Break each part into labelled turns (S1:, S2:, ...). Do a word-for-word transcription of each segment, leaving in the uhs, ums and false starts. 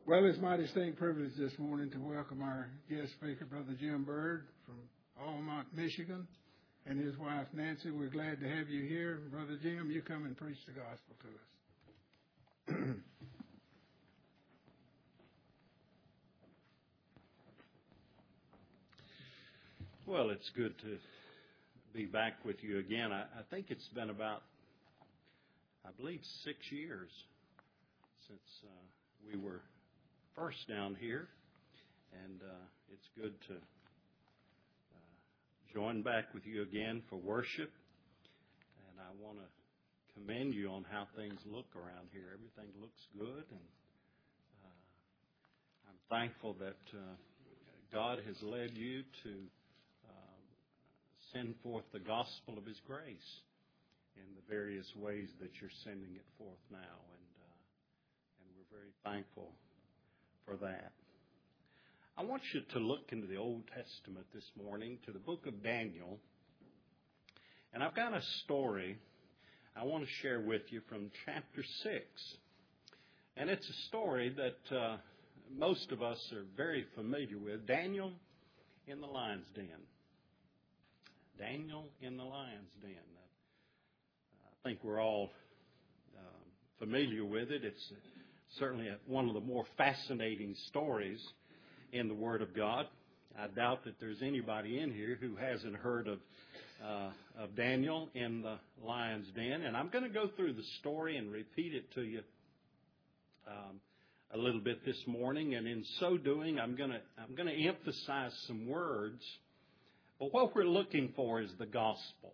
S1: Well, it's my distinct privilege this morning to welcome our guest speaker, Brother Jim Bird from Almont, Michigan, and his wife, Nancy. We're glad to have you here. Brother Jim, you come and preach the gospel to us.
S2: Well, it's good to be back with you again. I, I think it's been about, I believe, six years since uh, we were first down here, and uh, it's good to uh, join back with you again for worship. And I want to commend you on how things look around here. Everything looks good, and uh, I'm thankful that uh, God has led you to uh, send forth the gospel of His grace in the various ways that you're sending it forth now, and uh, and we're very thankful for that. I want you to look into the Old Testament this morning to the book of Daniel. And I've got a story I want to share with you from chapter six. And it's a story that uh, most of us are very familiar with. Daniel in the lion's den. Daniel in the lion's den. I think we're all uh, familiar with it. It's certainly one of the more fascinating stories in the Word of God. I doubt that there's anybody in here who hasn't heard of uh, of Daniel in the lion's den. And I'm going to go through the story and repeat it to you um, a little bit this morning. And in so doing, I'm going to I'm going to emphasize some words. But what we're looking for is the gospel.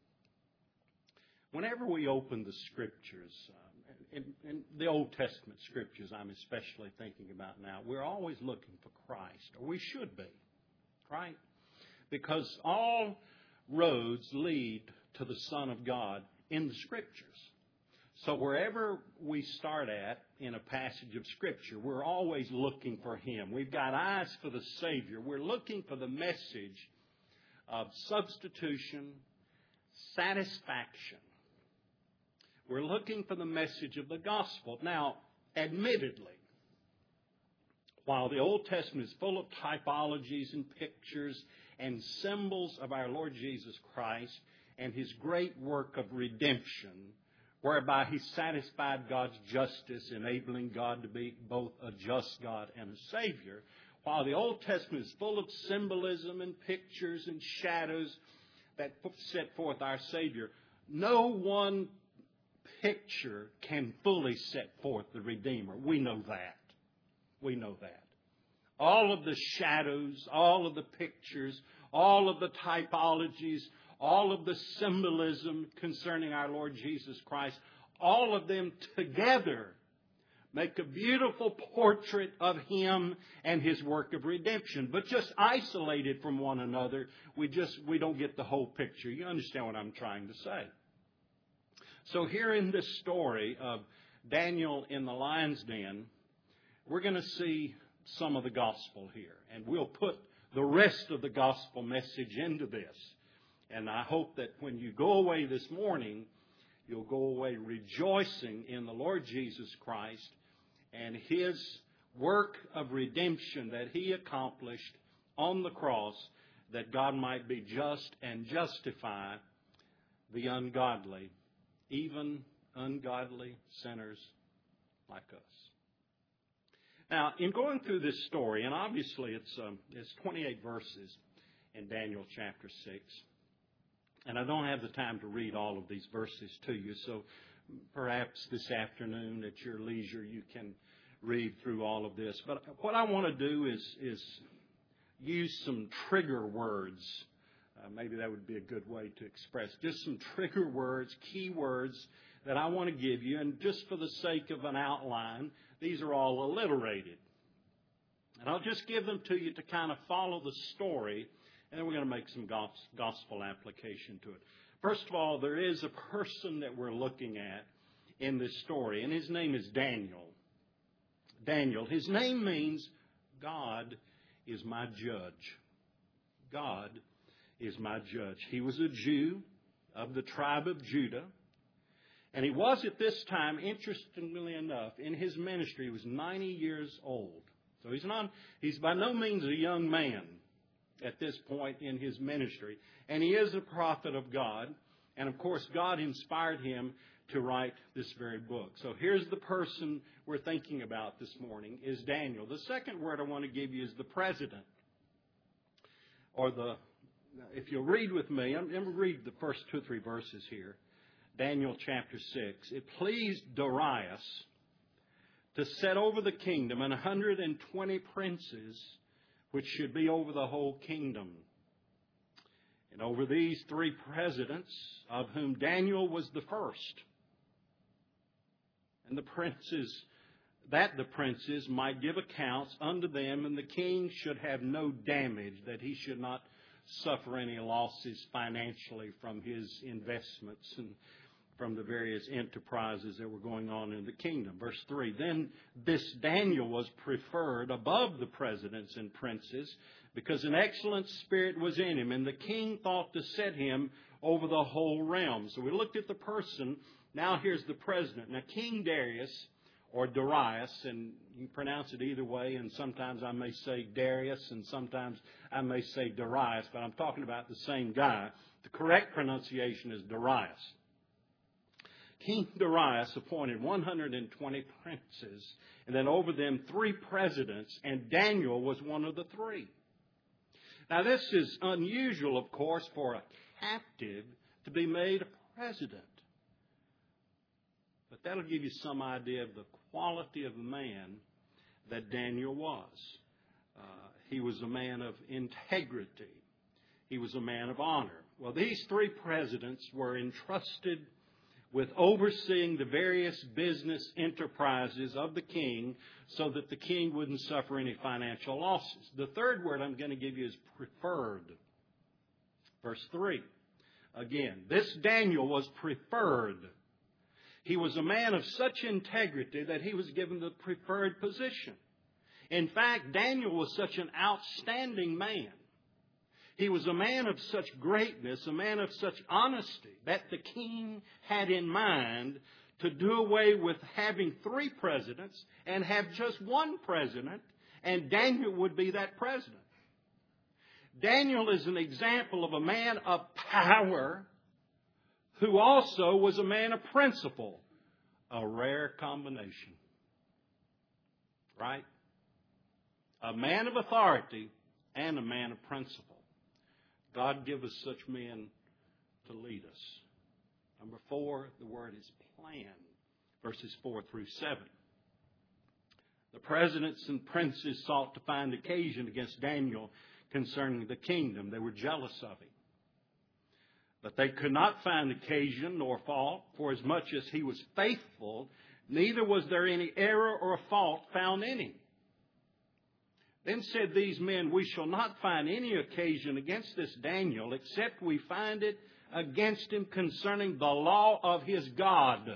S2: Whenever we open the Scriptures, uh, In, in the Old Testament Scriptures I'm especially thinking about now, we're always looking for Christ, or we should be, right? Because all roads lead to the Son of God in the Scriptures. So wherever we start at in a passage of Scripture, we're always looking for Him. We've got eyes for the Savior. We're looking for the message of substitution, satisfaction. We're looking for the message of the gospel. Now, admittedly, while the Old Testament is full of typologies and pictures and symbols of our Lord Jesus Christ and His great work of redemption, whereby He satisfied God's justice, enabling God to be both a just God and a Savior, while the Old Testament is full of symbolism and pictures and shadows that set forth our Savior, no one picture can fully set forth the Redeemer. We know that. We know that. All of the shadows, all of the pictures, all of the typologies, all of the symbolism concerning our Lord Jesus Christ, all of them together make a beautiful portrait of Him and His work of redemption. But just isolated from one another, we just we don't get the whole picture. You understand what I'm trying to say? So here in this story of Daniel in the lion's den, we're going to see some of the gospel here. And we'll put the rest of the gospel message into this. And I hope that when you go away this morning, you'll go away rejoicing in the Lord Jesus Christ and His work of redemption that He accomplished on the cross, that God might be just and justify the ungodly, even ungodly sinners like us. Now, in going through this story, and obviously it's um, it's twenty-eight verses in Daniel chapter six, and I don't have the time to read all of these verses to you, so perhaps this afternoon at your leisure you can read through all of this. But what I want to do is is use some trigger words. Uh, maybe that would be a good way to express just some trigger words, key words that I want to give you. And just for the sake of an outline, these are all alliterated. And I'll just give them to you to kind of follow the story, and then we're going to make some gospel application to it. First of all, there is a person that we're looking at in this story, and his name is Daniel. Daniel. His name means God is my judge. God is my judge. He was a Jew of the tribe of Judah. And he was at this time, interestingly enough, in his ministry, he was ninety years old. So he's not, he's by no means a young man at this point in his ministry. And he is a prophet of God. And of course, God inspired him to write this very book. So here's the person we're thinking about this morning, is Daniel. The second word I want to give you is the president. Or the, if you'll read with me, I'm going to read the first two or three verses here. Daniel chapter six. It pleased Darius to set over the kingdom an hundred and twenty princes, which should be over the whole kingdom. And over these three presidents, of whom Daniel was the first. And the princes, that the princes might give accounts unto them, and the king should have no damage, that he should not suffer any losses financially from his investments and from the various enterprises that were going on in the kingdom. Verse three, then this Daniel was preferred above the presidents and princes, because an excellent spirit was in him, and the king thought to set him over the whole realm. So we looked at the person. Now here's the president. Now King Darius, or Darius, and you can pronounce it either way, and sometimes I may say Darius, and sometimes I may say Darius, but I'm talking about the same guy. The correct pronunciation is Darius. King Darius appointed one hundred twenty princes, and then over them three presidents, and Daniel was one of the three. Now this is unusual, of course, for a captive to be made a president. But that'll give you some idea of the quality of the man that Daniel was. Uh, he was a man of integrity. He was a man of honor. Well, these three presidents were entrusted with overseeing the various business enterprises of the king so that the king wouldn't suffer any financial losses. The third word I'm going to give you is preferred. Verse three. Again, this Daniel was preferred. He was a man of such integrity that he was given the preferred position. In fact, Daniel was such an outstanding man. He was a man of such greatness, a man of such honesty, that the king had in mind to do away with having three presidents and have just one president, and Daniel would be that president. Daniel is an example of a man of power who also was a man of principle. A rare combination. Right? A man of authority and a man of principle. God give us such men to lead us. Number four, the word is plan. Verses four through seven. The presidents and princes sought to find occasion against Daniel concerning the kingdom. They were jealous of him. But they could not find occasion nor fault, for as much as he was faithful, neither was there any error or fault found in him. Then said these men, we shall not find any occasion against this Daniel, except we find it against him concerning the law of his God,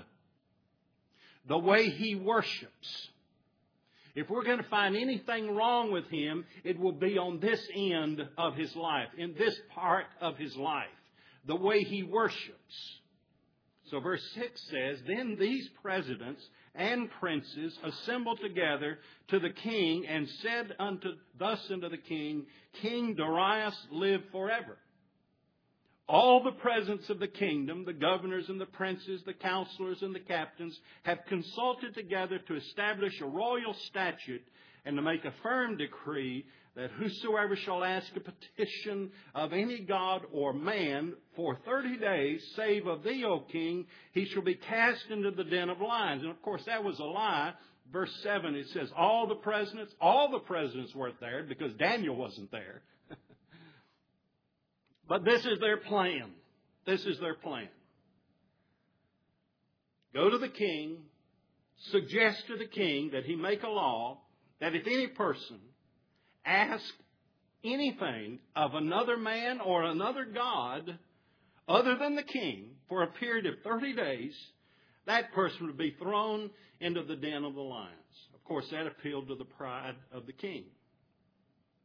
S2: the way he worships. If we're going to find anything wrong with him, it will be on this end of his life, in this part of his life, the way he worships. So verse six says, then these presidents and princes assembled together to the king and said unto thus unto the king, King Darius, live forever. All the presence of the kingdom, the governors and the princes, the counselors and the captains, have consulted together to establish a royal statute and to make a firm decree that whosoever shall ask a petition of any god or man for thirty days, save of thee, O king, he shall be cast into the den of lions. And of course, that was a lie. Verse seven, it says all the presidents, all the presidents weren't there because Daniel wasn't there. But this is their plan. This is their plan. Go to the king, suggest to the king that he make a law that if any person ask anything of another man or another god other than the king for a period of thirty days, that person would be thrown into the den of the lions. Of course, that appealed to the pride of the king.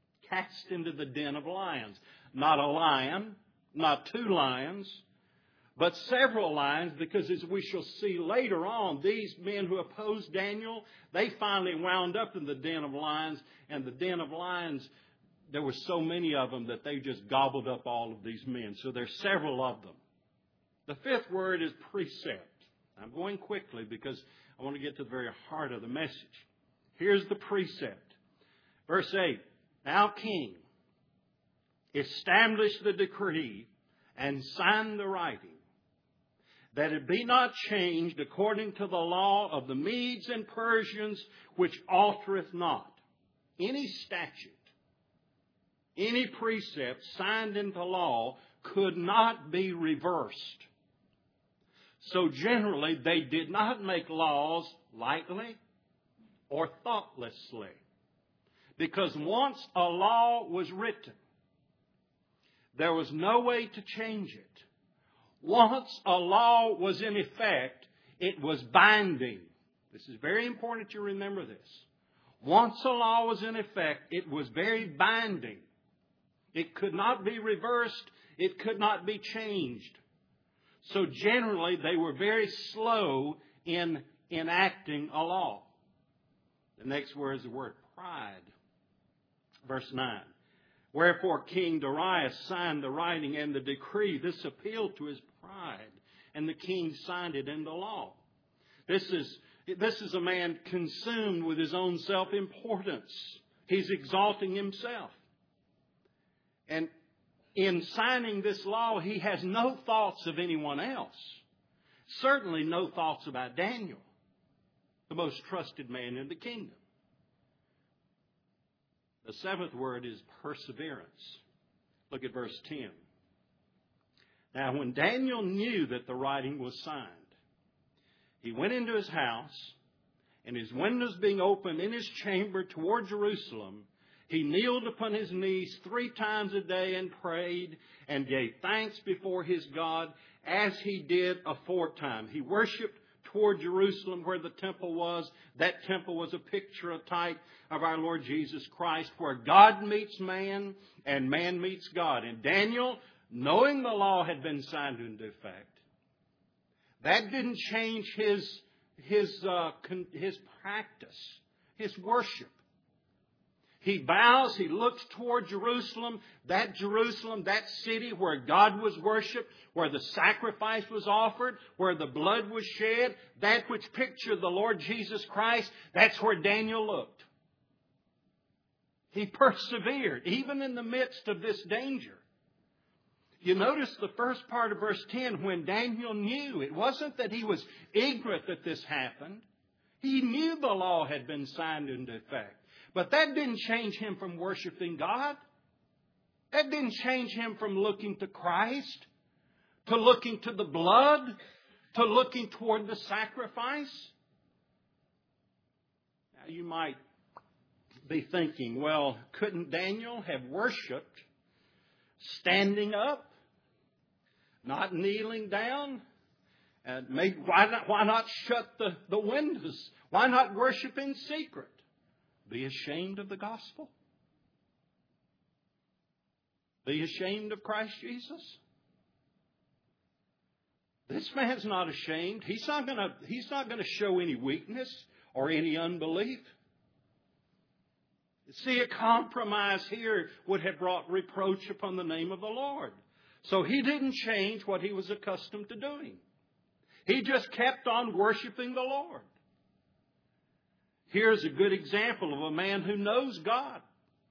S2: Cast into the den of lions. Not a lion, not two lions, but several lines, because as we shall see later on, these men who opposed Daniel, they finally wound up in the den of lions, and the den of lions, there were so many of them that they just gobbled up all of these men. So there's several of them. The fifth word is precept. I'm going quickly because I want to get to the very heart of the message. Here's the precept. Verse eight, Now king, establish the decree and sign the writing, that it be not changed according to the law of the Medes and Persians, which altereth not. Any statute, any precept signed into law could not be reversed. So generally, they did not make laws lightly or thoughtlessly. Because once a law was written, there was no way to change it. Once a law was in effect, it was binding. This is very important you remember this. Once a law was in effect, it was very binding. It could not be reversed. It could not be changed. So generally, they were very slow in enacting a law. The next word is the word pride. Verse nine. Wherefore King Darius signed the writing and the decree. This appealed to his pride, and the king signed it into law. This is, this is a man consumed with his own self-importance. He's exalting himself. And in signing this law, he has no thoughts of anyone else. Certainly no thoughts about Daniel, the most trusted man in the kingdom. The seventh word is perseverance. Look at verse ten. Now, when Daniel knew that the writing was signed, he went into his house, and his windows being opened in his chamber toward Jerusalem, he kneeled upon his knees three times a day and prayed and gave thanks before his God as he did aforetime. He worshipped toward Jerusalem where the temple was. That temple was a picture, a type of our Lord Jesus Christ, where God meets man and man meets God. And Daniel, knowing the law had been signed into effect, that didn't change his, his, uh, his practice, his worship. He bows, he looks toward Jerusalem, that Jerusalem, that city where God was worshipped, where the sacrifice was offered, where the blood was shed, that which pictured the Lord Jesus Christ, that's where Daniel looked. He persevered, even in the midst of this danger. You notice the first part of verse ten, when Daniel knew, it wasn't that he was ignorant that this happened. He knew the law had been signed into effect. But that didn't change him from worshiping God. That didn't change him from looking to Christ, to looking to the blood, to looking toward the sacrifice. Now you might be thinking, well, couldn't Daniel have worshipped standing up, not kneeling down? And maybe, why not, why not shut the, the windows? Why not worship in secret? Be ashamed of the gospel? Be ashamed of Christ Jesus? This man's not ashamed. He's not going to, he's not going to show any weakness or any unbelief. See, a compromise here would have brought reproach upon the name of the Lord. So he didn't change what he was accustomed to doing. He just kept on worshiping the Lord. Here's a good example of a man who knows God.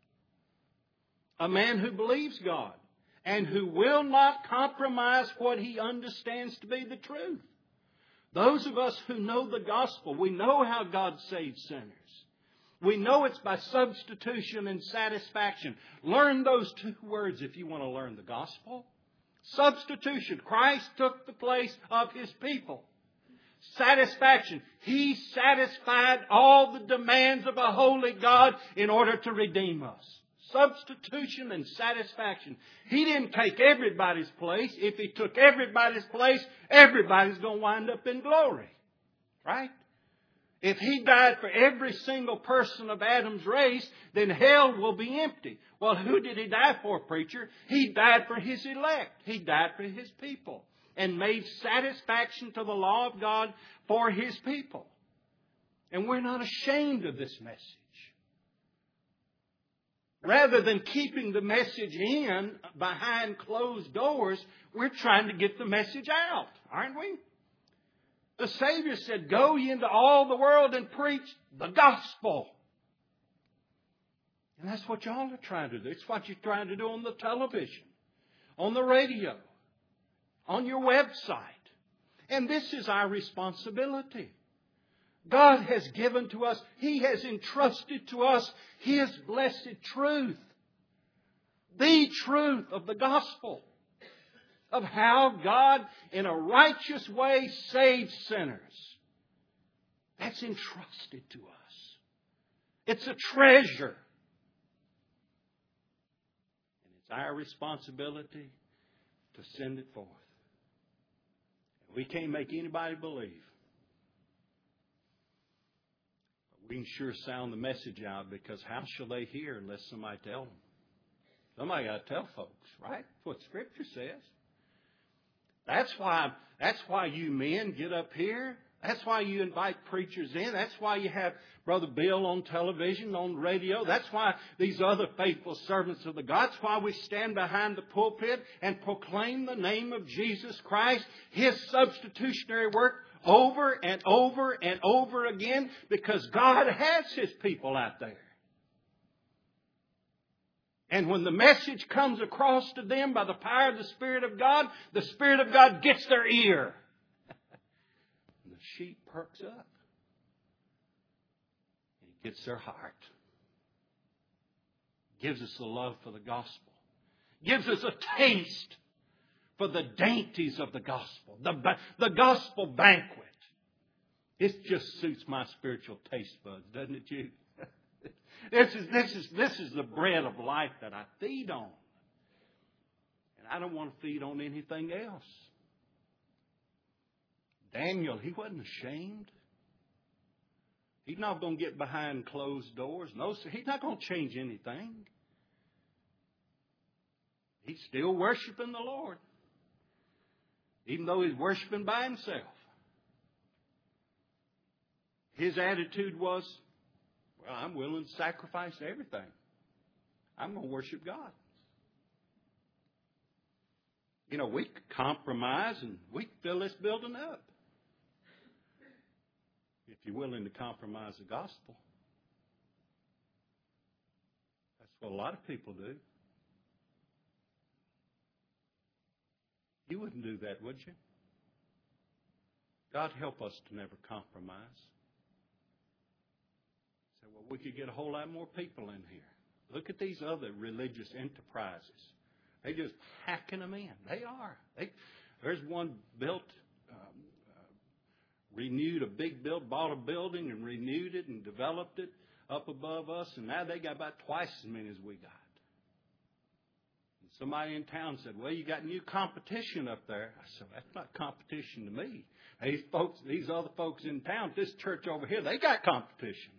S2: A man who believes God. And who will not compromise what he understands to be the truth. Those of us who know the gospel, we know how God saves sinners. We know it's by substitution and satisfaction. Learn those two words if you want to learn the gospel. Substitution. Christ took the place of His people. Satisfaction. He satisfied all the demands of a holy God in order to redeem us. Substitution and satisfaction. He didn't take everybody's place. If He took everybody's place, everybody's going to wind up in glory. Right? If He died for every single person of Adam's race, then hell will be empty. Well, who did He die for, preacher? He died for His elect. He died for His people. and made satisfaction to the law of God for His people. And we're not ashamed of this message. Rather than keeping the message in behind closed doors, we're trying to get the message out, aren't we? The Savior said, "Go ye into all the world and preach the gospel." And that's what y'all are trying to do. It's what you're trying to do on the television, on the radio, on your website. And this is our responsibility. God has given to us, He has entrusted to us His blessed truth. The truth of the gospel. Of how God, in a righteous way, saves sinners. That's entrusted to us. It's a treasure. And it's our responsibility to send it forth. We can't make anybody believe. We can sure sound the message out, because how shall they hear unless somebody tell them? Somebody got to tell folks, right? That's what Scripture says. That's why, that's why you men get up here. That's why you invite preachers in. That's why you have Brother Bill on television, on radio. That's why these other faithful servants of the God. That's why we stand behind the pulpit and proclaim the name of Jesus Christ, His substitutionary work, over and over and over again, because God has His people out there. And when the message comes across to them by the power of the Spirit of God, the Spirit of God gets their ear. And the sheep perks up. And He gets their heart. Gives us a love for the gospel. Gives us a taste for the dainties of the gospel. The, the gospel banquet. It just suits my spiritual taste buds, doesn't it, you? This is, this is, this is the bread of life that I feed on. And I don't want to feed on anything else. Daniel, he wasn't ashamed. He's not going to get behind closed doors. No, sir. He's not going to change anything. He's still worshiping the Lord. Even though he's worshiping by himself. His attitude was, well, I'm willing to sacrifice everything. I'm going to worship God. You know, we could compromise and we could fill this building up. If you're willing to compromise the gospel. That's what a lot of people do. You wouldn't do that, would you? God help us to never compromise. Say, well, we could get a whole lot more people in here. Look at these other religious enterprises. They're just packing them in. They are. They, there's one built, um, uh, renewed a big build, bought a building and renewed it and developed it up above us. And now they got about twice as many as we got. And somebody in town said, well, you got new competition up there. I said, that's not competition to me. These folks, these other folks in town, this church over here, they got competition.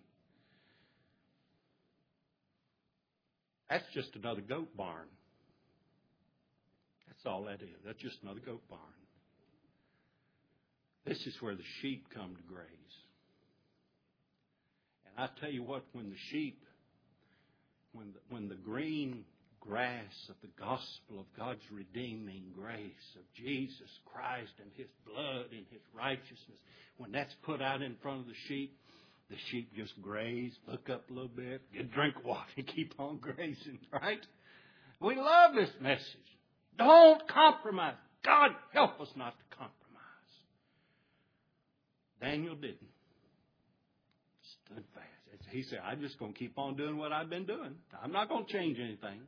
S2: That's just another goat barn. That's all that is. That's just another goat barn. This is where the sheep come to graze. And I tell you what, when the sheep, when the, when the green grass of the gospel of God's redeeming grace of Jesus Christ and His blood and His righteousness, when that's put out in front of the sheep, the sheep just graze, look up a little bit, get a drink of water, and keep on grazing, right? We love this message. Don't compromise. God help us not to compromise. Daniel didn't. Stood fast. He said, I'm just going to keep on doing what I've been doing. I'm not going to change anything.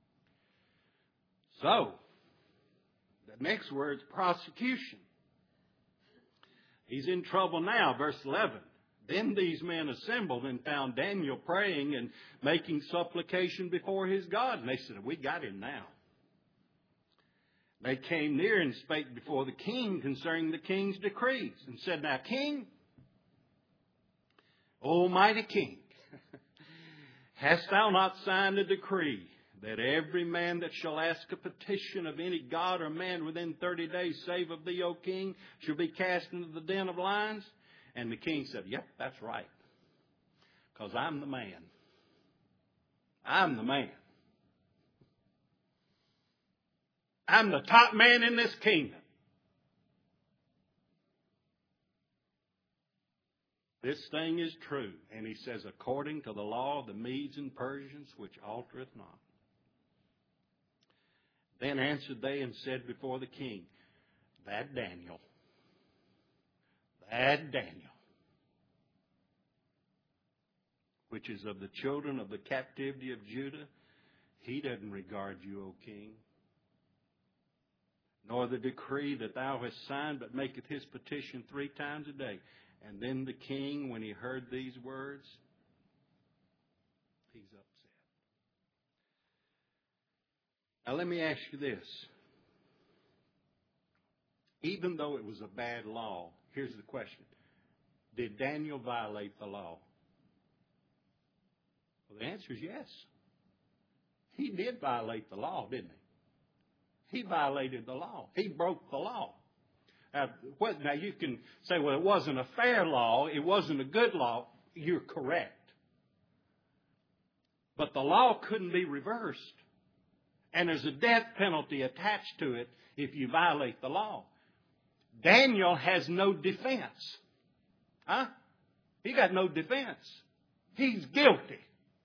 S2: So, the next word is prosecution. He's in trouble now, verse eleven. Then these men assembled and found Daniel praying and making supplication before his God. And they said, we got him now. They came near and spake before the king concerning the king's decrees, and said, now, king, Almighty king, hast thou not signed a decree that every man that shall ask a petition of any god or man within thirty days, save of thee, O king, shall be cast into the den of lions? And the king said, yep, that's right. Because I'm the man. I'm the man. I'm the top man in this kingdom. This thing is true. And he says, according to the law of the Medes and Persians, which altereth not. Then answered they and said before the king, that Daniel, that Daniel, which is of the children of the captivity of Judah, he doesn't regard you, O king, nor the decree that thou hast signed, but maketh his petition three times a day. And then the king, when he heard these words, he's upset. Now let me ask you this. Even though it was a bad law, here's the question. Did Daniel violate the law? Well, the answer is yes. He did violate the law, didn't he? He violated the law. He broke the law. Now, what, now you can say, well, it wasn't a fair law. It wasn't a good law. You're correct. But the law couldn't be reversed. And there's a death penalty attached to it if you violate the law. Daniel has no defense. Huh? He got no defense. He's guilty.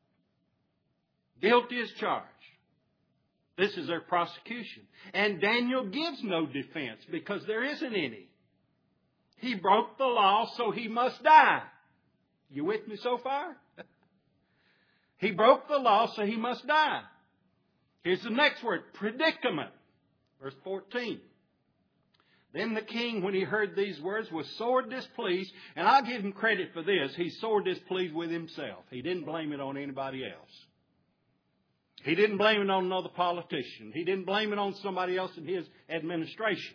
S2: Guilty as charged. This is their prosecution. And Daniel gives no defense because there isn't any. He broke the law, so he must die. You with me so far? He broke the law, so he must die. Here's the next word, predicament. Verse fourteen. Then the king, when he heard these words, was sore displeased. And I'll give him credit for this. He's sore displeased with himself. He didn't blame it on anybody else. He didn't blame it on another politician. He didn't blame it on somebody else in his administration.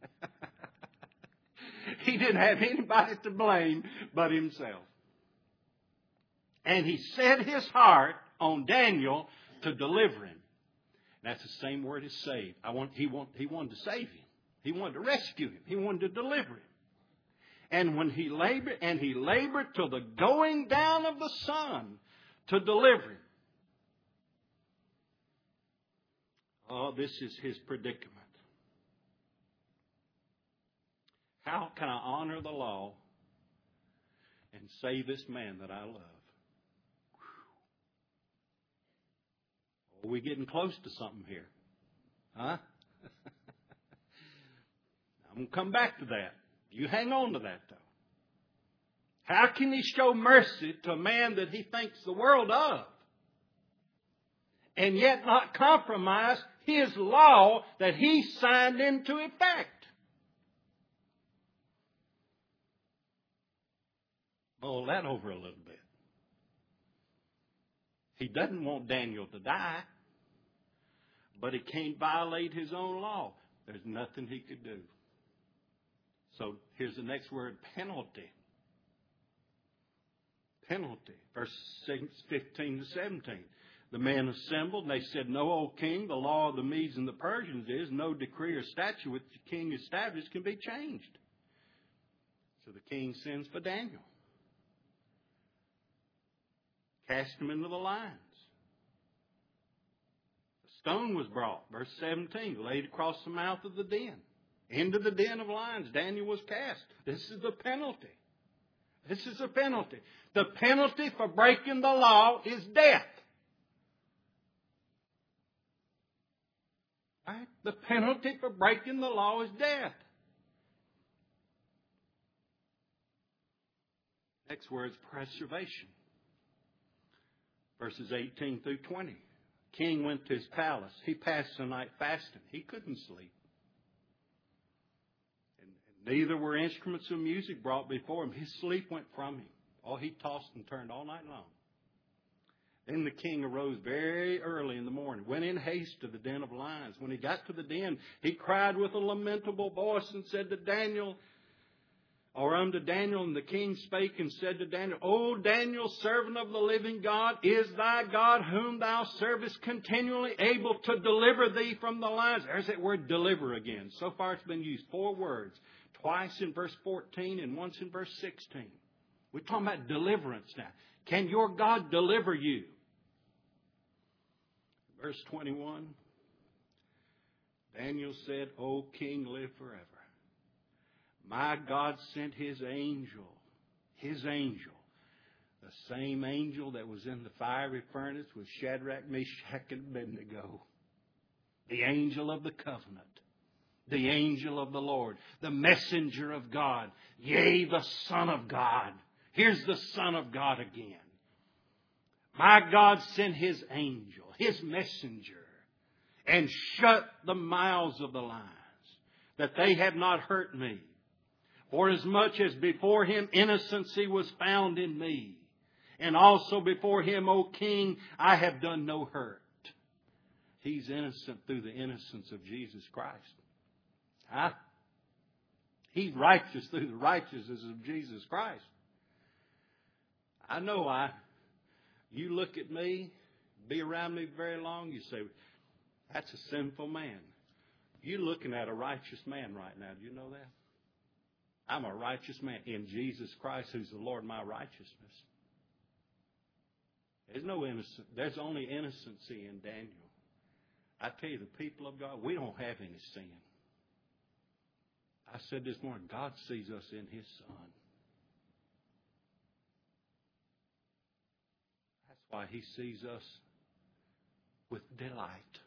S2: He didn't have anybody to blame but himself. And he set his heart on Daniel to deliver him. That's the same word as save. I want, he, want, he wanted to save him. He wanted to rescue him. He wanted to deliver him. And when he labored, and he labored till the going down of the sun to deliver him. Oh, this is his predicament. How can I honor the law and save this man that I love? Are we getting close to something here? Huh? I'm going to come back to that. You hang on to that, though. How can he show mercy to a man that he thinks the world of and yet not compromise his law that he signed into effect? Mull that over a little bit. He doesn't want Daniel to die, but he can't violate his own law. There's nothing he could do. So here's the next word, penalty. Penalty. Verse fifteen to seventeen. The men assembled, and they said, No, O king, the law of the Medes and the Persians is, no decree or statute which the king established can be changed. So the king sends for Daniel. Cast him into the lions. A stone was brought, verse seventeen, laid across the mouth of the den. Into the den of lions, Daniel was cast. This is the penalty. This is the penalty. The penalty for breaking the law is death. Right? The penalty for breaking the law is death. Next word is preservation. Verses eighteen through twenty. King went to his palace. He passed the night fasting. He couldn't sleep. And neither were instruments of music brought before him. His sleep went from him. Oh, he tossed and turned all night long. Then the king arose very early in the morning, went in haste to the den of lions. When he got to the den, he cried with a lamentable voice and said to Daniel, Or unto Daniel, and the king spake and said to Daniel, O Daniel, servant of the living God, is thy God whom thou servest continually able to deliver thee from the lions? There's that word deliver again. So far it's been used four words. Twice in verse fourteen and once in verse sixteen. We're talking about deliverance now. Can your God deliver you? Verse twenty-one. Daniel said, O king, live forever. My God sent His angel, His angel, the same angel that was in the fiery furnace with Shadrach, Meshach, and Abednego. The angel of the covenant. The angel of the Lord. The messenger of God. Yea, the Son of God. Here's the Son of God again. My God sent His angel, His messenger, and shut the mouths of the lions, that they have not hurt me. For as much as before Him innocency was found in me, and also before Him, O King, I have done no hurt. He's innocent through the innocence of Jesus Christ. Huh? He's righteous through the righteousness of Jesus Christ. I know I, you look at me, be around me very long, you say, that's a sinful man. You're looking at a righteous man right now. Do you know that? I'm a righteous man in Jesus Christ, who's the Lord, my righteousness. There's no innocent. There's only innocency in Daniel. I tell you, the people of God, we don't have any sin. I said this morning, God sees us in His Son. That's why He sees us with delight.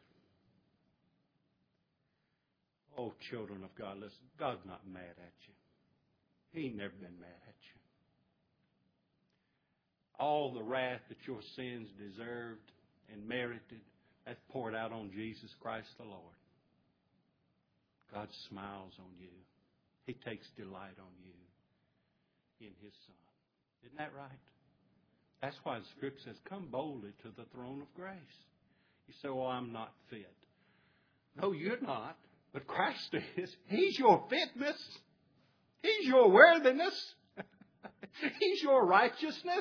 S2: Oh, children of God, listen, God's not mad at you. He ain't never been mad at you. All the wrath that your sins deserved and merited, that's poured out on Jesus Christ the Lord. God smiles on you. He takes delight on you in His Son. Isn't that right? That's why the Scripture says, come boldly to the throne of grace. You say, well, I'm not fit. No, you're not. But Christ is. He's your fitness. He's your worthiness. He's your righteousness.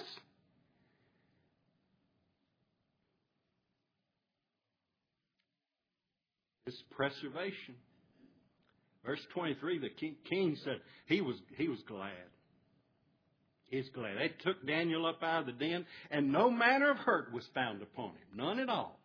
S2: It's preservation. Verse twenty-three, the king, king said he was, he was glad. He's glad. They took Daniel up out of the den, and no manner of hurt was found upon him. None at all.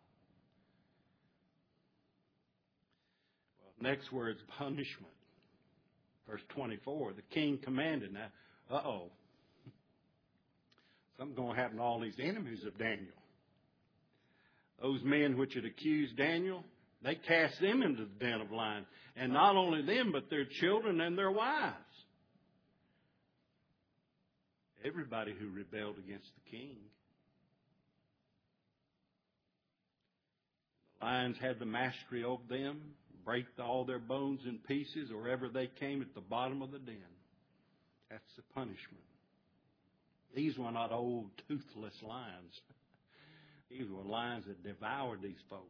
S2: Well, next word's punishment. Verse twenty-four, the king commanded. Now, uh-oh. Something's going to happen to all these enemies of Daniel. Those men which had accused Daniel, they cast them into the den of lions. And not only them, but their children and their wives. Everybody who rebelled against the king. The lions had the mastery over them, break all their bones in pieces, or ever they came at the bottom of the den. That's the punishment. These were not old, toothless lions. These were lions that devoured these folks.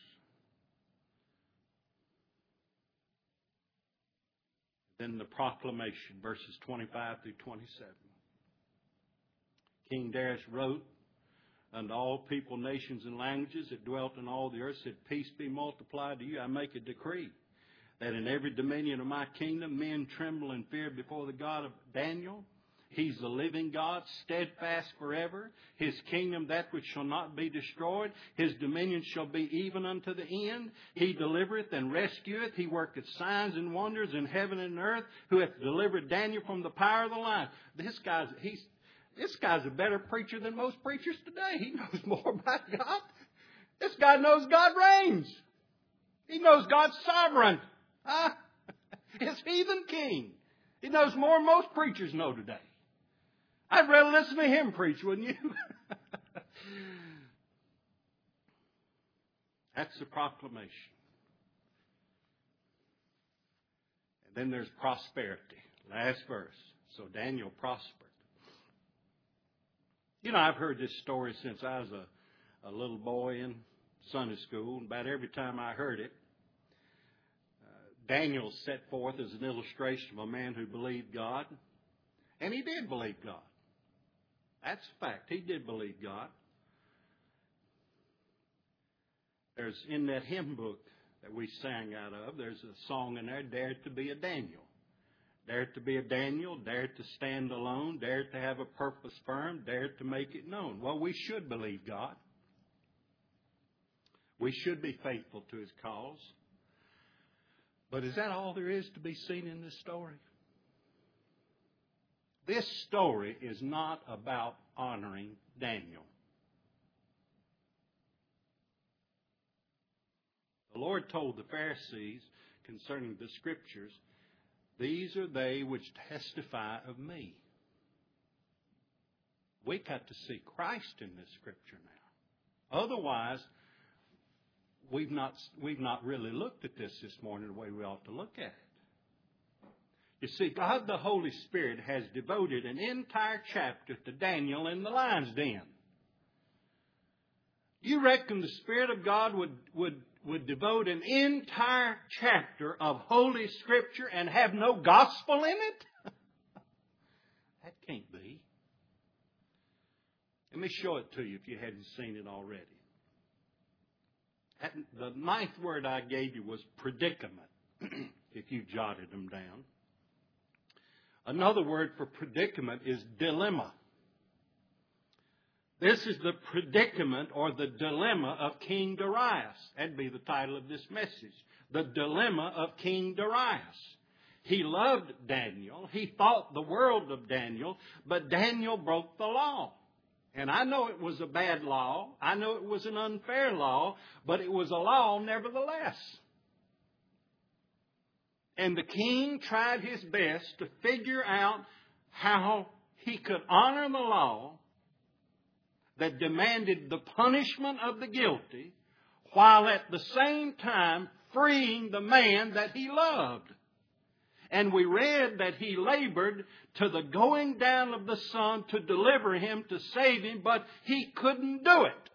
S2: Then the proclamation, verses twenty-five through twenty-seven. King Darius wrote unto all people, nations, and languages that dwelt in all the earth, said, peace be multiplied to you. I make a decree that in every dominion of my kingdom men tremble and fear before the God of Daniel. He's the living God, steadfast forever. His kingdom, that which shall not be destroyed. His dominion shall be even unto the end. He delivereth and rescueth. He worketh signs and wonders in heaven and earth. Who hath delivered Daniel from the power of the lion. This guy's, he's, this guy's a better preacher than most preachers today. He knows more about God. This guy knows God reigns. He knows God's sovereign. Huh? His heathen king. He knows more than most preachers know today. I'd rather listen to him preach, wouldn't you? That's the proclamation. And then there's prosperity. Last verse. So Daniel prospered. You know, I've heard this story since I was a, a little boy in Sunday school. And about every time I heard it, uh, Daniel set forth as an illustration of a man who believed God. And he did believe God. That's a fact. He did believe God. There's, in that hymn book that we sang out of, there's a song in there, Dare to be a Daniel. Dare to be a Daniel, dare to stand alone, dare to have a purpose firm, dare to make it known. Well, we should believe God. We should be faithful to His cause. But is that all there is to be seen in this story? This story is not about honoring Daniel. The Lord told the Pharisees concerning the Scriptures, these are they which testify of me. We got to see Christ in this Scripture now. Otherwise, we've not, we've not really looked at this this morning the way we ought to look at it. You see, God the Holy Spirit has devoted an entire chapter to Daniel in the lion's den. You reckon the Spirit of God would, would, would devote an entire chapter of Holy Scripture and have no gospel in it? That can't be. Let me show it to you if you hadn't seen it already. The ninth word I gave you was predicament, if you jotted them down. Another word for predicament is dilemma. This is the predicament or the dilemma of King Darius. That'd be the title of this message. The dilemma of King Darius. He loved Daniel. He thought the world of Daniel, but Daniel broke the law. And I know it was a bad law. I know it was an unfair law, but it was a law nevertheless. And the king tried his best to figure out how he could honor the law that demanded the punishment of the guilty, while at the same time freeing the man that he loved. And we read that he labored to the going down of the sun to deliver him, to save him, but he couldn't do it.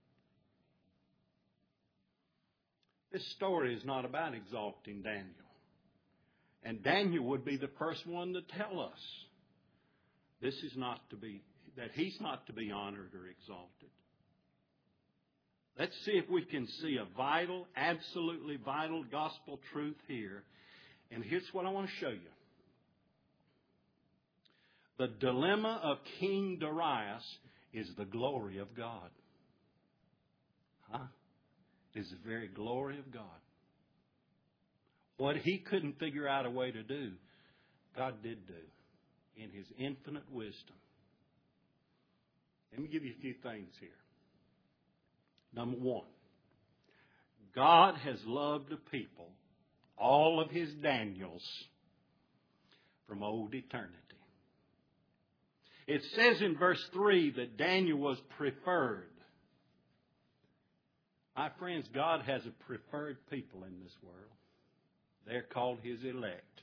S2: This story is not about exalting Daniel. And Daniel would be the first one to tell us this is not to be, that he's not to be honored or exalted. Let's see if we can see a vital, absolutely vital gospel truth here. And here's what I want to show you. The dilemma of King Darius is the glory of God. Huh? Is the very glory of God. What he couldn't figure out a way to do, God did do in His infinite wisdom. Let me give you a few things here. Number one, God has loved a people, all of His Daniels, from old eternity. It says in verse three that Daniel was preferred. My friends, God has a preferred people in this world. They're called His elect.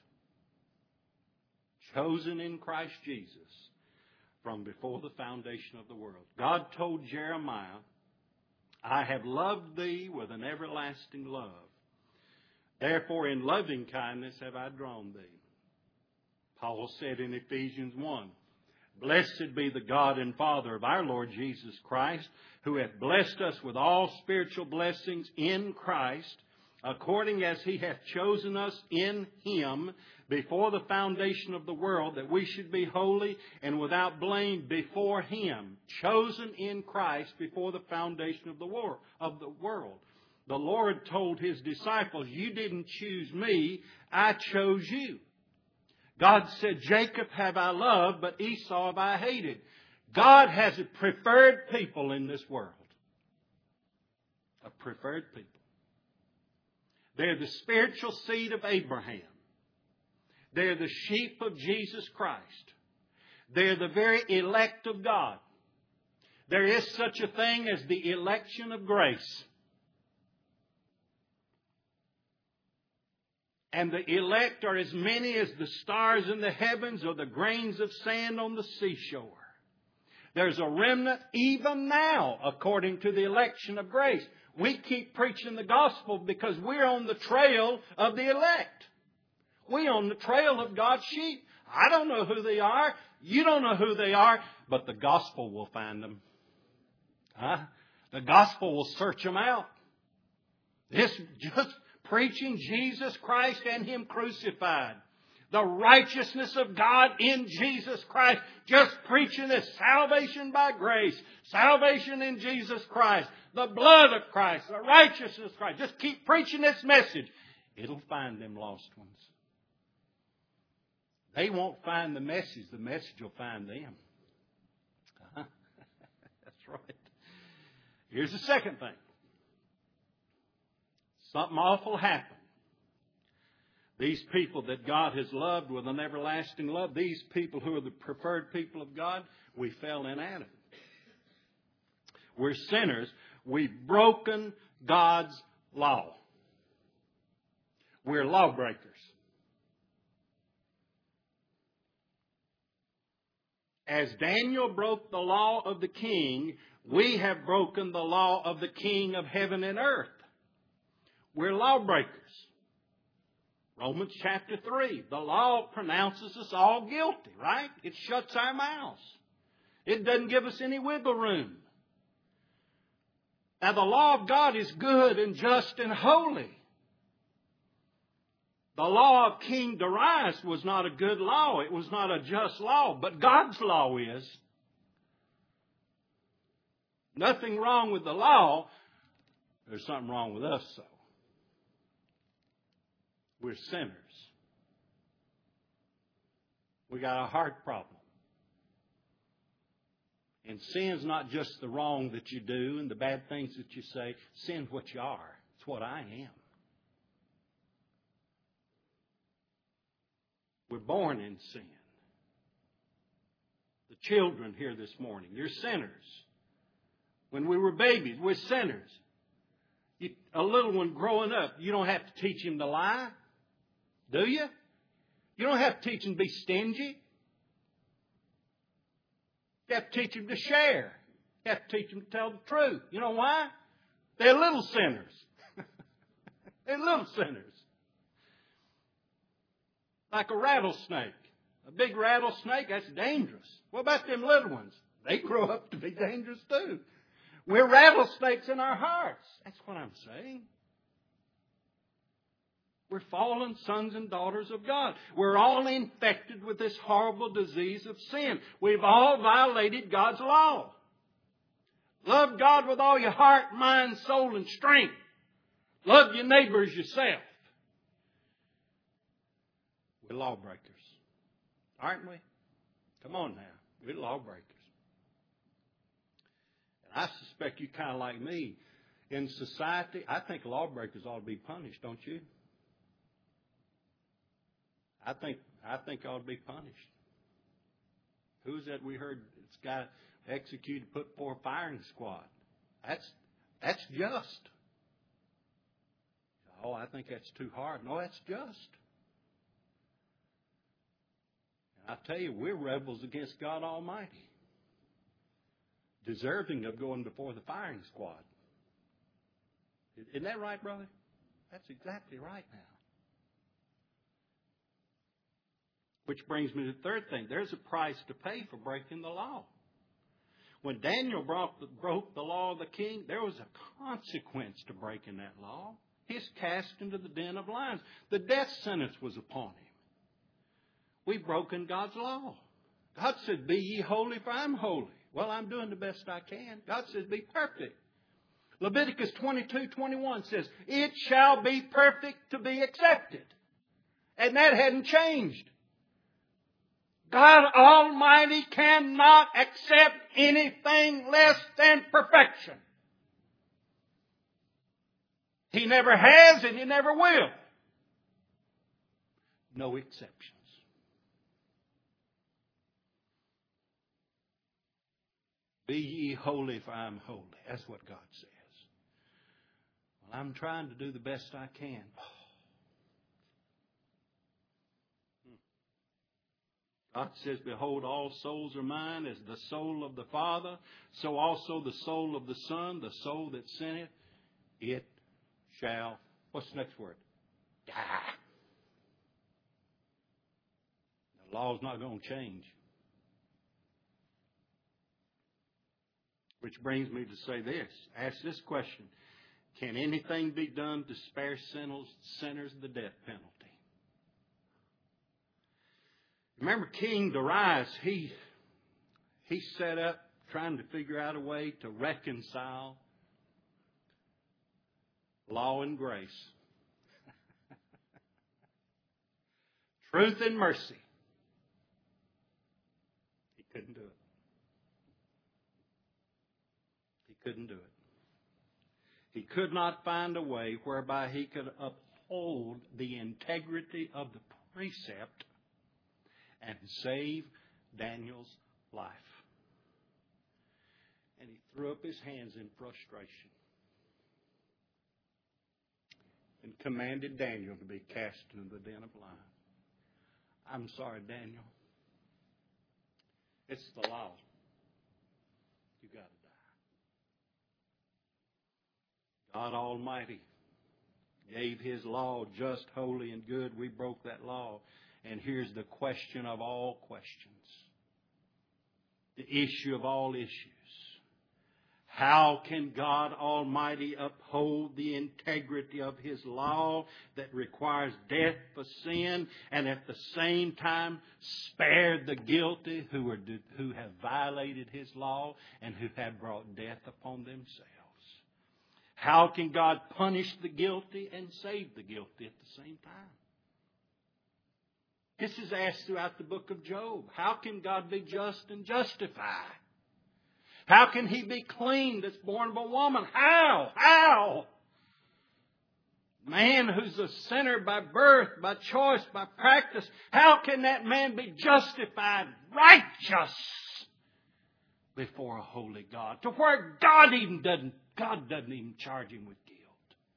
S2: Chosen in Christ Jesus from before the foundation of the world. God told Jeremiah, I have loved thee with an everlasting love. Therefore in loving kindness have I drawn thee. Paul said in Ephesians one, Blessed be the God and Father of our Lord Jesus Christ, who hath blessed us with all spiritual blessings in Christ, according as He hath chosen us in Him before the foundation of the world, that we should be holy and without blame before Him, chosen in Christ before the foundation of the war of the world. The Lord told His disciples, you didn't choose me, I chose you. God said, Jacob have I loved, but Esau have I hated. God has a preferred people in this world. A preferred people. They're the spiritual seed of Abraham. They're the sheep of Jesus Christ. They're the very elect of God. There is such a thing as the election of grace. And the elect are as many as the stars in the heavens or the grains of sand on the seashore. There's a remnant even now according to the election of grace. We keep preaching the gospel because we're on the trail of the elect. We're on the trail of God's sheep. I don't know who they are. You don't know who they are. But the gospel will find them. Huh? The gospel will search them out. This just preaching Jesus Christ and Him crucified. The righteousness of God in Jesus Christ. Just preaching this salvation by grace. Salvation in Jesus Christ. The blood of Christ. The righteousness of Christ. Just keep preaching this message. It'll find them lost ones. They won't find the message. The message will find them. Uh-huh. That's right. Here's the second thing. Something awful happened. These people that God has loved with an everlasting love, these people who are the preferred people of God, we fell in Adam. We're sinners. We've broken God's law. We're lawbreakers. As Daniel broke the law of the king, we have broken the law of the King of heaven and earth. We're lawbreakers. Romans chapter three. The law pronounces us all guilty, right? It shuts our mouths. It doesn't give us any wiggle room. Now the law of God is good and just and holy. The law of King Darius was not a good law. It was not a just law. But God's law is. Nothing wrong with the law. There's something wrong with us, though. We're sinners. We got a heart problem. And sin's not just the wrong that you do and the bad things that you say. Sin's what you are. It's what I am. We're born in sin. The children here this morning, you're sinners. When we were babies, we're sinners. You, a little one growing up, you don't have to teach him to lie, do you? You don't have to teach him to be stingy. You have to teach him to share. You have to teach him to tell the truth. You know why? They're little sinners. They're little sinners. Like a rattlesnake. A big rattlesnake, that's dangerous. What about them little ones? They grow up to be dangerous too. We're rattlesnakes in our hearts. That's what I'm saying. We're fallen sons and daughters of God. We're all infected with this horrible disease of sin. We've all violated God's law. Love God with all your heart, mind, soul, and strength. Love your neighbor as yourself. We're lawbreakers. Aren't we? Come on now. We're lawbreakers. And I suspect you kind of like me. In society, I think lawbreakers ought to be punished, don't you? I think I think ought to be punished. Who's that we heard this guy executed, put for a firing squad? That's that's just. Oh, I think that's too hard. No, that's just. And I tell you, we're rebels against God Almighty. Deserving of going before the firing squad. Isn't that right, brother? That's exactly right now. Which brings me to the third thing. There's a price to pay for breaking the law. When Daniel broke the, broke the law of the king, there was a consequence to breaking that law. He's cast into the den of lions. The death sentence was upon him. We've broken God's law. God said, be ye holy, for I'm holy. Well, I'm doing the best I can. God says, be perfect. Leviticus twenty-two twenty-one says, it shall be perfect to be accepted. And that hadn't changed. God Almighty cannot accept anything less than perfection. He never has and He never will. No exceptions. Be ye holy, for I am holy. That's what God says. Well, I'm trying to do the best I can. God says, behold, all souls are mine, as the soul of the Father, so also the soul of the Son, the soul that sinneth, it shall, what's the next word? Die. The law's not going to change. Which brings me to say this. Ask this question. Can anything be done to spare sinners, sinners the death penalty? Remember King Darius, he, he set up trying to figure out a way to reconcile law and grace. Truth and mercy. He couldn't do it. He couldn't do it. He could not find a way whereby he could uphold the integrity of the precept and save Daniel's life. And he threw up his hands in frustration and commanded Daniel to be cast into the den of lions. I'm sorry, Daniel. It's the law. You got to die. God Almighty gave His law just, holy, and good. We broke that law. And here's the question of all questions. The issue of all issues. How can God Almighty uphold the integrity of His law that requires death for sin and at the same time spare the guilty who are who have violated His law and who have brought death upon themselves? How can God punish the guilty and save the guilty at the same time? This is asked throughout the book of Job. How can God be just and justify? How can He be clean that's born of a woman? How? How? Man who's a sinner by birth, by choice, by practice, how can that man be justified, righteous before a holy God? To where God even doesn't, God doesn't even charge him with guilt.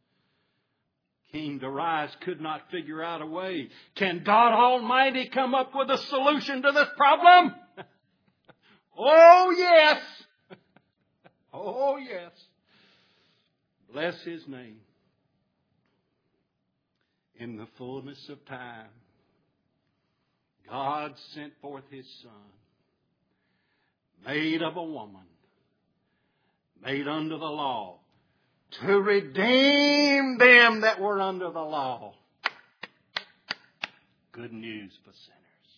S2: King Darius could not figure out a way. Can God Almighty come up with a solution to this problem? Oh, yes. Oh, yes. Bless His name. In the fullness of time, God sent forth His Son, made of a woman, made under the law, to redeem them that were under the law. Good news for sinners.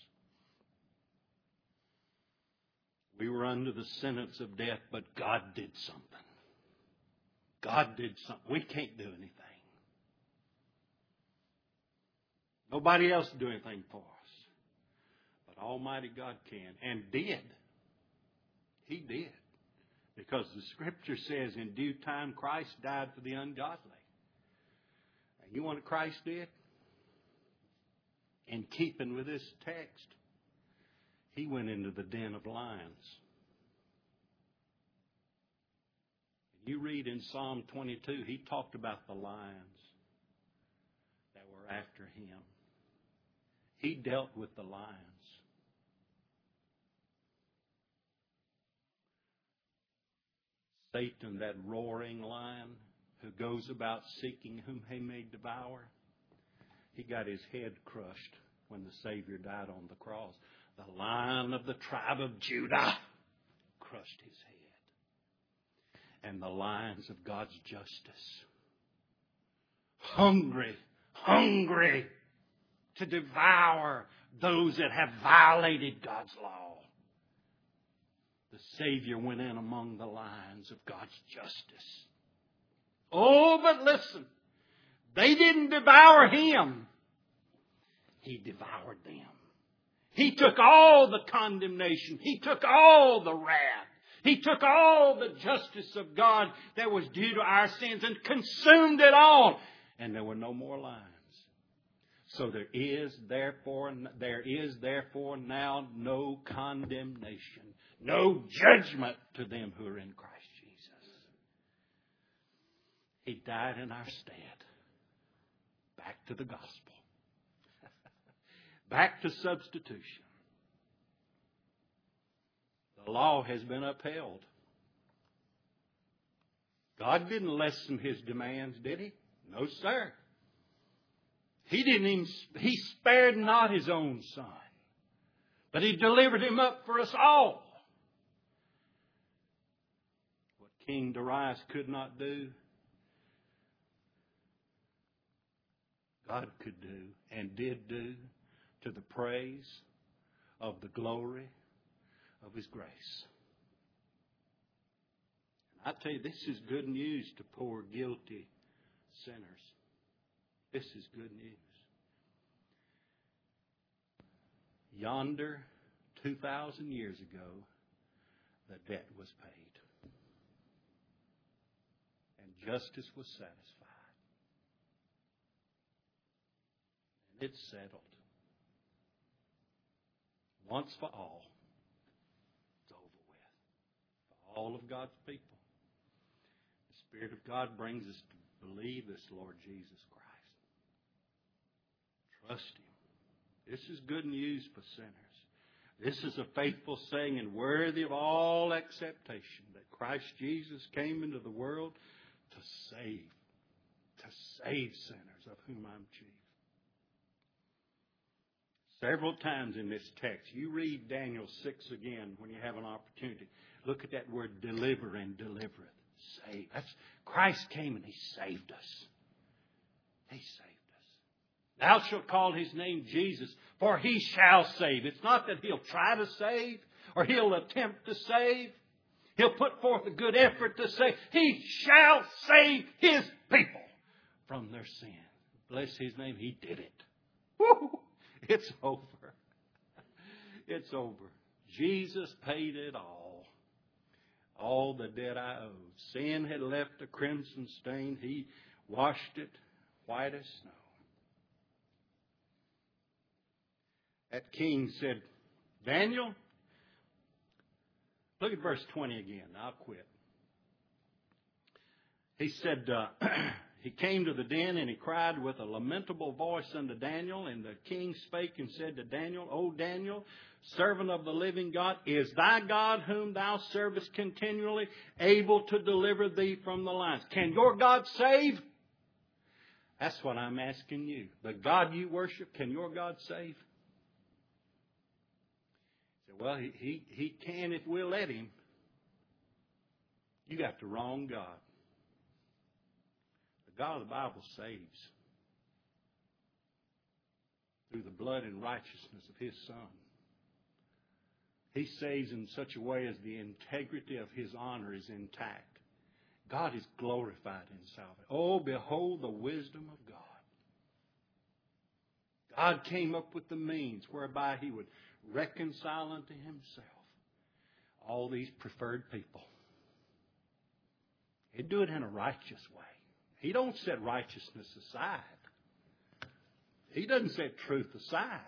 S2: We were under the sentence of death, but God did something. God did something. We can't do anything. Nobody else can do anything for us. But Almighty God can, and did. He did. Because the Scripture says in due time Christ died for the ungodly. And you want what Christ did? In keeping with this text, He went into the den of lions. You read in Psalm twenty-two, He talked about the lions that were after Him. He dealt with the lions. Satan, that roaring lion who goes about seeking whom he may devour, he got his head crushed when the Savior died on the cross. The Lion of the tribe of Judah crushed His head. And the lions of God's justice, hungry, hungry to devour those that have violated God's law. The Savior went in among the lions of God's justice. Oh, but listen, they didn't devour Him. He devoured them. He took all the condemnation. He took all the wrath. He took all the justice of God that was due to our sins and consumed it all. And there were no more lions. So there is therefore, there is therefore now no condemnation, no judgment to them who are in Christ Jesus. He died in our stead. Back to the gospel. Back to substitution. The law has been upheld. God didn't lessen His demands, did He? No, sir. He didn't even, He spared not His own Son, But He delivered Him up for us all. What King Darius could not do, God could do and did do to the praise of the glory of His grace. I tell you, this is good news to poor, guilty sinners. This is good news. Yonder, two thousand years ago, the debt was paid. And justice was satisfied. And it's settled. Once for all. It's over with. For all of God's people. The Spirit of God brings us to believe this Lord Jesus Christ. Trust Him. This is good news for sinners. This is a faithful saying and worthy of all acceptation that Christ Jesus came into the world to save, to save sinners, of whom I'm chief. Several times in this text, you read Daniel six again when you have an opportunity. Look at that word deliver and delivereth. Save. That's, Christ came and He saved us. He saved us. Thou shalt call His name Jesus, for He shall save. It's not that He'll try to save or He'll attempt to save. He'll put forth a good effort to save. He shall save His people from their sin. Bless His name. He did it. Woo! It's over. It's over. Jesus paid it all. All the debt I owed. Sin had left a crimson stain. He washed it white as snow. That king said, Daniel, look at verse twenty again. I'll quit. He said, uh, he came to the den and he cried with a lamentable voice unto Daniel. And the king spake and said to Daniel, O Daniel, servant of the living God, is thy God whom thou servest continually able to deliver thee from the lions? Can your God save? That's what I'm asking you. The God you worship, can your God save? He said, well, he, he, he can if we'll let Him. You got the wrong God. The God of the Bible saves through the blood and righteousness of His Son. He saves in such a way as the integrity of His honor is intact. God is glorified in salvation. Oh, behold the wisdom of God. God came up with the means whereby He would reconcile unto Himself all these preferred people. He'd do it in a righteous way. He don't set righteousness aside. He doesn't set truth aside.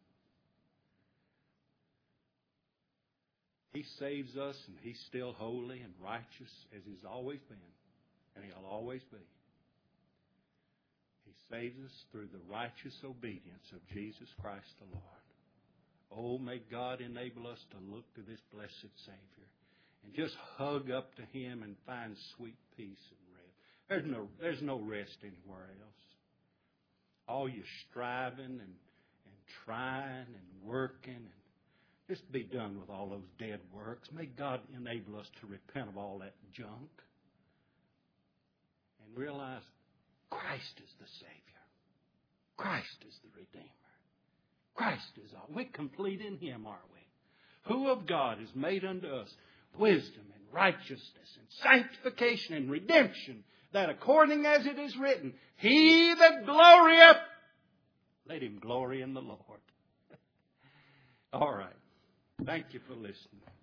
S2: He saves us, and He's still holy and righteous as He's always been, and He'll always be. He saves us through the righteous obedience of Jesus Christ the Lord. Oh, may God enable us to look to this blessed Savior and just hug up to Him and find sweet peace and rest. There's no, there's no rest anywhere else. All you striving and, and trying and working and just be done with all those dead works. May God enable us to repent of all that junk and realize Christ is the Savior. Christ is the Redeemer. Christ is all. We're complete in Him, aren't we? Who of God is made unto us wisdom and righteousness and sanctification and redemption, that according as it is written, He that glorieth, let him glory in the Lord. All right. Thank you for listening.